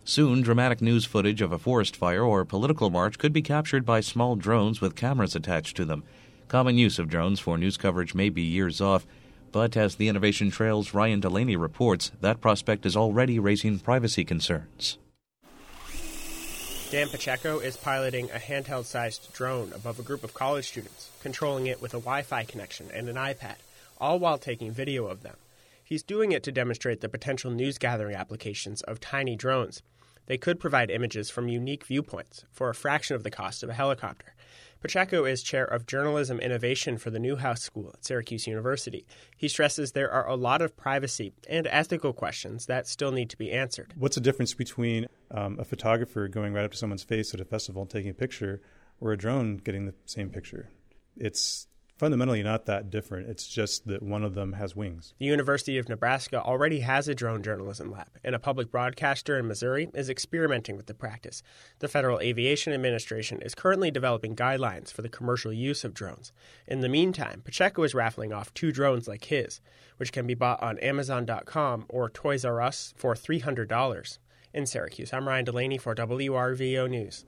Soon, dramatic news footage of a forest fire or political march could be captured by small drones with cameras attached to them. Common use of drones for news coverage may be years off, but as the Innovation Trail's Ryan Delaney reports, that prospect is already raising privacy concerns. Dan Pacheco is piloting a handheld-sized drone above a group of college students, controlling it with a Wi-Fi connection and an iPad, all while taking video of them. He's doing it to demonstrate the potential news-gathering applications of tiny drones. They could provide images from unique viewpoints for a fraction of the cost of a helicopter. Pacheco is chair of journalism innovation for the Newhouse School at Syracuse University. He stresses there are a lot of privacy and ethical questions that still need to be answered. What's the difference between a photographer going right up to someone's face at a festival and taking a picture or a drone getting the same picture? It's fundamentally not that different. It's just that one of them has wings. The University of Nebraska already has a drone journalism lab, and a public broadcaster in Missouri is experimenting with the practice. The Federal Aviation Administration is currently developing guidelines for the commercial use of drones. In the meantime, Pacheco is raffling off 2 drones like his, which can be bought on Amazon.com or Toys R Us for $300. In Syracuse, I'm Ryan Delaney for WRVO News.